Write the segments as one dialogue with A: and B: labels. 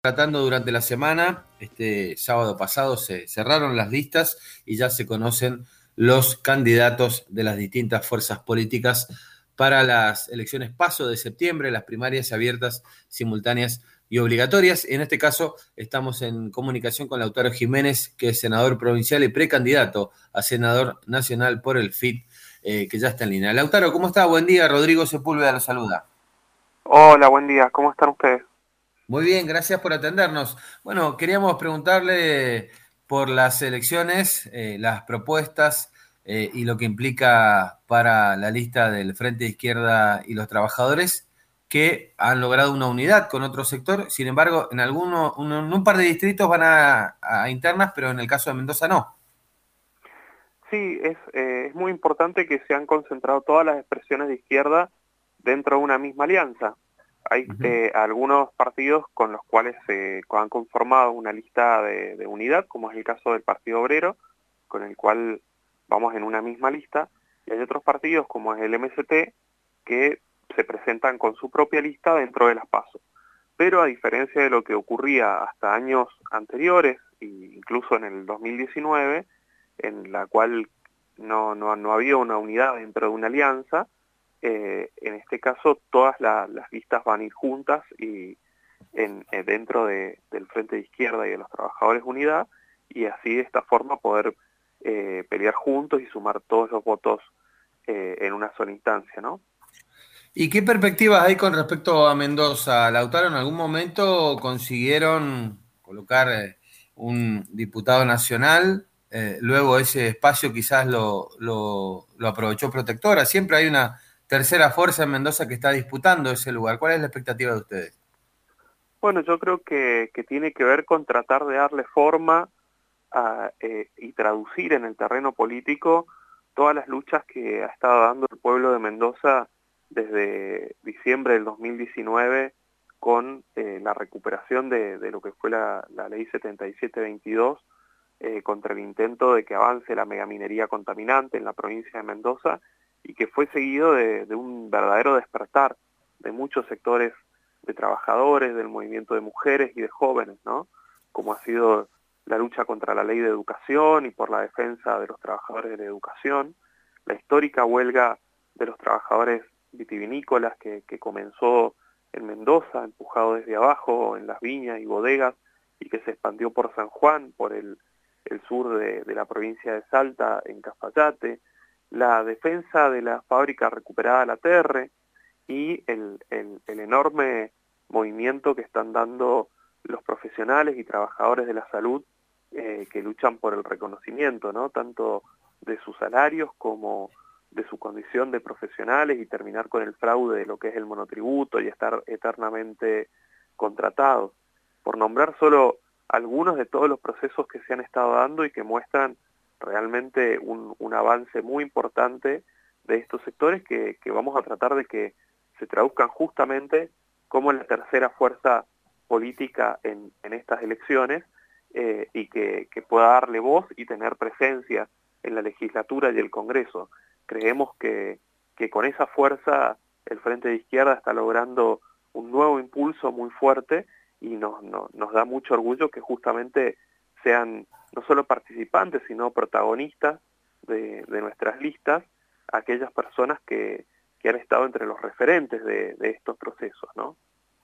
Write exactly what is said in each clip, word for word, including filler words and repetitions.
A: Tratando durante la semana, este sábado pasado se cerraron las listas y ya se conocen los candidatos de las distintas fuerzas políticas para las elecciones PASO de septiembre, las primarias abiertas, simultáneas y obligatorias. En este caso estamos en comunicación con Lautaro Jiménez, que es senador provincial y precandidato a senador nacional por el F I T, eh, que ya está en línea. Lautaro, ¿cómo está? Buen día, Rodrigo Sepúlveda lo saluda.
B: Hola, buen día, ¿cómo están ustedes?
A: Muy bien, gracias por atendernos. Bueno, queríamos preguntarle por las elecciones, eh, las propuestas eh, y lo que implica para la lista del Frente de Izquierda y los Trabajadores, que han logrado una unidad con otro sector. Sin embargo, en alguno, un, en un par de distritos van a, a internas, pero en el caso de Mendoza no.
B: Sí, es, eh, es muy importante que se han concentrado todas las expresiones de izquierda dentro de una misma alianza. Hay
A: Ujú.
B: eh, algunos partidos con los cuales se han conformado una lista de, de unidad, como es el caso del Partido Obrero, con el cual vamos en una misma lista, y hay otros partidos, como es el M S T, que se presentan con su propia lista dentro de las PASO. Pero a diferencia de lo que ocurría hasta años anteriores, e incluso en el dos mil diecinueve, en la cual no, no, no había una unidad dentro de una alianza, eh, en este caso todas la, las listas van a ir juntas y en, eh, dentro de, del Frente de Izquierda y de los Trabajadores Unidad, y así de esta forma poder eh, pelear juntos y sumar todos los votos eh, en una sola instancia, ¿no?
A: ¿Y qué perspectivas hay con respecto a Mendoza? Lautaro, ¿en algún momento consiguieron colocar eh, un diputado nacional? Eh, luego ese espacio quizás lo, lo, lo aprovechó Protectora. Siempre hay una tercera fuerza en Mendoza que está disputando ese lugar. ¿Cuál es la expectativa de ustedes?
B: Bueno, yo creo que, que tiene que ver con tratar de darle forma a, eh, y traducir en el terreno político todas las luchas que ha estado dando el pueblo de Mendoza desde diciembre del dos mil diecinueve con eh, la recuperación de, de lo que fue la, la ley setenta y siete veintidós eh, contra el intento de que avance la megaminería contaminante en la provincia de Mendoza y que fue seguido de, de un verdadero despertar de muchos sectores de trabajadores, del movimiento de mujeres y de jóvenes, ¿no? Como ha sido la lucha contra la ley de educación y por la defensa de los trabajadores de la educación, la histórica huelga de los trabajadores vitivinícolas que, que comenzó en Mendoza, empujado desde abajo en las viñas y bodegas, y que se expandió por San Juan, por el, el sur de, de la provincia de Salta, en Cafayate, la defensa de la fábrica recuperada La Terre y el, el, el enorme movimiento que están dando los profesionales y trabajadores de la salud eh, que luchan por el reconocimiento, ¿no? Tanto de sus salarios como de su condición de profesionales y terminar con el fraude de lo que es el monotributo y estar eternamente contratados. Por nombrar solo algunos de todos los procesos que se han estado dando y que muestran realmente un, un avance muy importante de estos sectores que, que vamos a tratar de que se traduzcan justamente como la tercera fuerza política en, en estas elecciones eh, y que, que pueda darle voz y tener presencia en la legislatura y el Congreso. Creemos que, que con esa fuerza el Frente de Izquierda está logrando un nuevo impulso muy fuerte y nos, nos, nos da mucho orgullo que justamente sean no solo participantes, sino protagonistas de, de nuestras listas, aquellas personas que, que han estado entre los referentes de, de estos procesos, ¿no?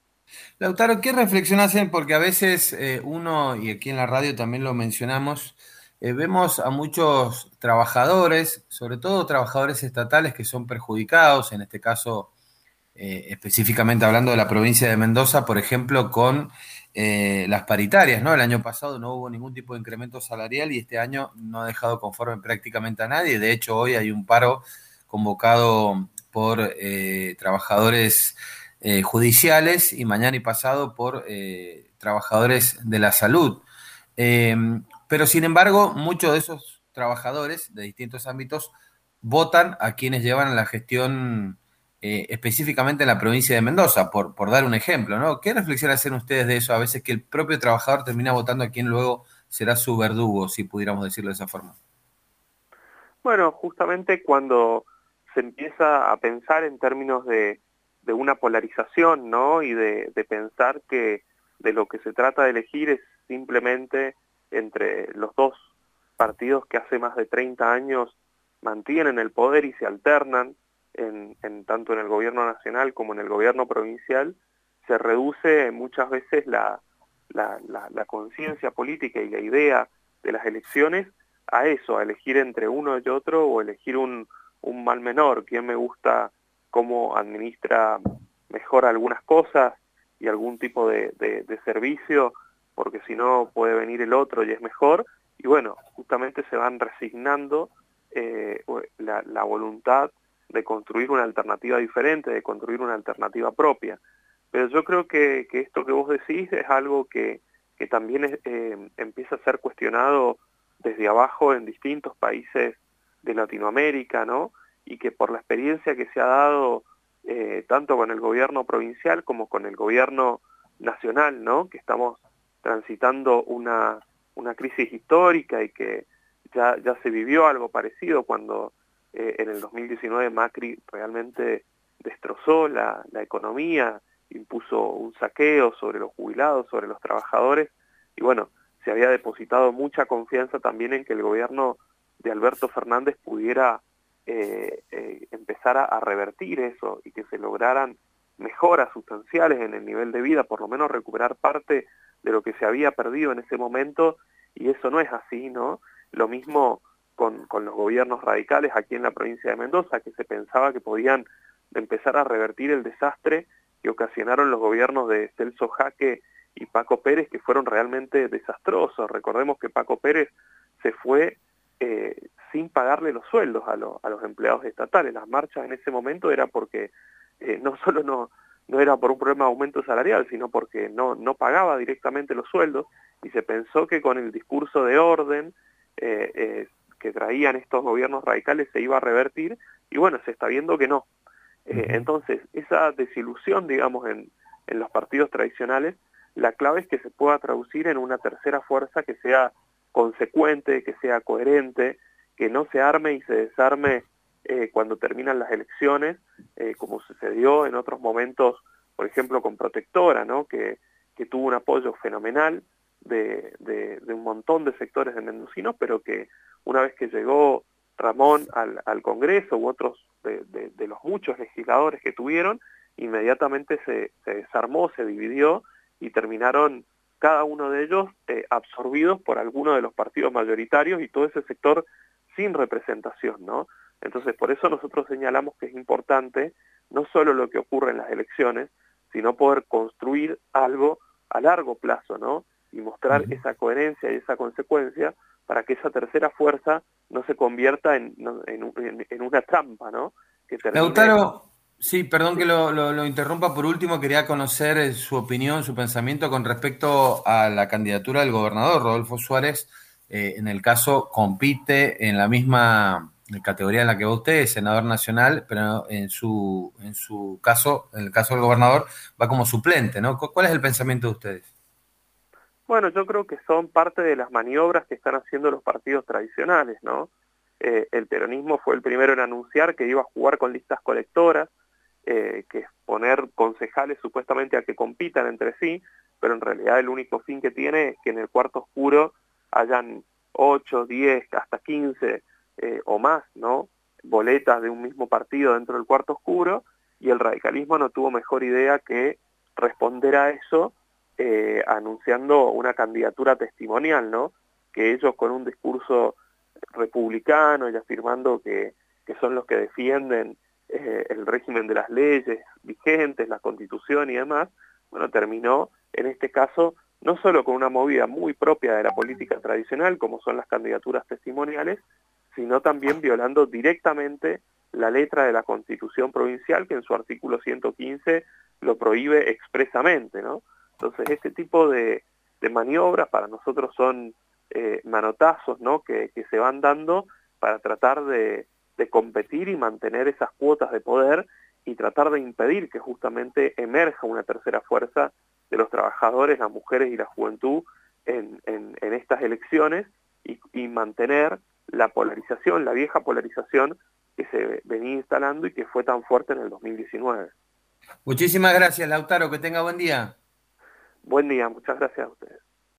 A: Lautaro, ¿qué reflexión hacen? Porque a veces eh, uno, y aquí en la radio también lo mencionamos, eh, vemos a muchos trabajadores, sobre todo trabajadores estatales que son perjudicados, en este caso eh, específicamente hablando de la provincia de Mendoza, por ejemplo, con eh, las paritarias, ¿no? El año pasado no hubo ningún tipo de incremento salarial y este año no ha dejado conforme prácticamente a nadie. De hecho, hoy hay un paro convocado por eh, trabajadores eh, judiciales y mañana y pasado por eh, trabajadores de la salud. Eh, pero sin embargo, muchos de esos trabajadores de distintos ámbitos votan a quienes llevan la gestión eh, específicamente en la provincia de Mendoza, por, por dar un ejemplo, ¿no? ¿Qué reflexión hacen ustedes de eso? A veces que el propio trabajador termina votando a quien luego será su verdugo, si pudiéramos decirlo de esa forma.
B: Bueno, justamente cuando se empieza a pensar en términos de, de una polarización, ¿no? Y de, de pensar que de lo que se trata de elegir es simplemente entre los dos partidos que hace más de treinta años mantienen el poder y se alternan en, en tanto en el gobierno nacional como en el gobierno provincial, se reduce muchas veces la, la, la, la conciencia política y la idea de las elecciones a eso, a elegir entre uno y otro o elegir un, un mal menor, quién me gusta cómo administra mejor algunas cosas y algún tipo de, de, de servicio, porque si no puede venir el otro y es mejor, y bueno, justamente se van resignando eh, la, la voluntad de construir una alternativa diferente, de construir una alternativa propia. Pero yo creo que, que esto que vos decís es algo que, que también es, eh, empieza a ser cuestionado desde abajo en distintos países de Latinoamérica, ¿no? Y que por la experiencia que se ha dado eh, tanto con el gobierno provincial como con el gobierno nacional, ¿no? Que estamos transitando una, una crisis histórica y que ya, ya se vivió algo parecido cuando eh, en el dos mil diecinueve Macri realmente destrozó la, la economía, impuso un saqueo sobre los jubilados, sobre los trabajadores, y bueno, se había depositado mucha confianza también en que el gobierno de Alberto Fernández pudiera eh, eh, empezar a, a revertir eso y que se lograran mejoras sustanciales en el nivel de vida, por lo menos recuperar parte de lo que se había perdido en ese momento, y eso no es así, ¿no? Lo mismo con, con los gobiernos radicales aquí en la provincia de Mendoza, que se pensaba que podían empezar a revertir el desastre que ocasionaron los gobiernos de Celso Jaque y Paco Pérez, que fueron realmente desastrosos. Recordemos que Paco Pérez se fue eh, sin pagarle los sueldos a, lo, a los empleados estatales. Las marchas en ese momento era porque eh, no solo no, no era por un problema de aumento salarial, sino porque no, no pagaba directamente los sueldos, y se pensó que con el discurso de orden eh, eh, que traían estos gobiernos radicales se iba a revertir, y bueno, se está viendo que no. Eh, entonces, esa desilusión, digamos, en, en los partidos tradicionales, la clave es que se pueda traducir en una tercera fuerza que sea consecuente, que sea coherente, que no se arme y se desarme eh, cuando terminan las elecciones, eh, como sucedió en otros momentos, por ejemplo, con Protectora, ¿no? que, que tuvo un apoyo fenomenal de, de, de un montón de sectores de mendocinos, pero que una vez que llegó Ramón al, al Congreso u otros de, de, de los muchos legisladores que tuvieron, inmediatamente se, se desarmó, se dividió y terminaron cada uno de ellos eh, absorbidos por alguno de los partidos mayoritarios y todo ese sector sin representación, ¿no? Entonces, por eso nosotros señalamos que es importante no solo lo que ocurre en las elecciones, sino poder construir algo a largo plazo, ¿no? Y mostrar
A: Uh-huh.
B: esa coherencia y esa consecuencia para que esa tercera fuerza no se convierta en, en, en, en una trampa, ¿no? Que termine...
A: Lautaro, sí, perdón que
B: Sí.
A: lo, lo- lo interrumpa. Por último, quería conocer eh, su opinión, su pensamiento con respecto a la candidatura del gobernador Rodolfo Suárez. Eh, en el caso, compite en la misma categoría en la que va usted, es senador nacional, pero en su, en su caso, en el caso del gobernador, va como suplente, ¿no? ¿Cu- ¿Cuál es el pensamiento de ustedes?
B: Bueno, yo creo que son parte de las maniobras que están haciendo los partidos tradicionales, ¿no? Eh, el peronismo fue el primero en anunciar que iba a jugar con listas colectoras, eh, que es poner concejales supuestamente a que compitan entre sí, pero en realidad el único fin que tiene es que en el cuarto oscuro hayan ocho, diez, hasta quince eh, o más, ¿no? Boletas de un mismo partido dentro del cuarto oscuro, y el radicalismo no tuvo mejor idea que responder a eso eh, anunciando una candidatura testimonial, ¿no? Que ellos con un discurso republicano y afirmando que, que son los que defienden eh, el régimen de las leyes vigentes, la constitución y demás, bueno, terminó en este caso no solo con una movida muy propia de la política tradicional, como son las candidaturas testimoniales, sino también violando directamente la letra de la Constitución provincial, que en su artículo ciento quince lo prohíbe expresamente, ¿no? Entonces, este tipo de, de maniobras para nosotros son eh, manotazos, ¿no? que, que se van dando para tratar de, de competir y mantener esas cuotas de poder y tratar de impedir que justamente emerja una tercera fuerza de los trabajadores, las mujeres y la juventud en, en, en estas elecciones y, y mantener la polarización, la vieja polarización que se venía instalando y que fue tan fuerte en el dos mil diecinueve.
A: Muchísimas gracias, Lautaro, que tenga buen día.
B: Buen día, muchas gracias a ustedes.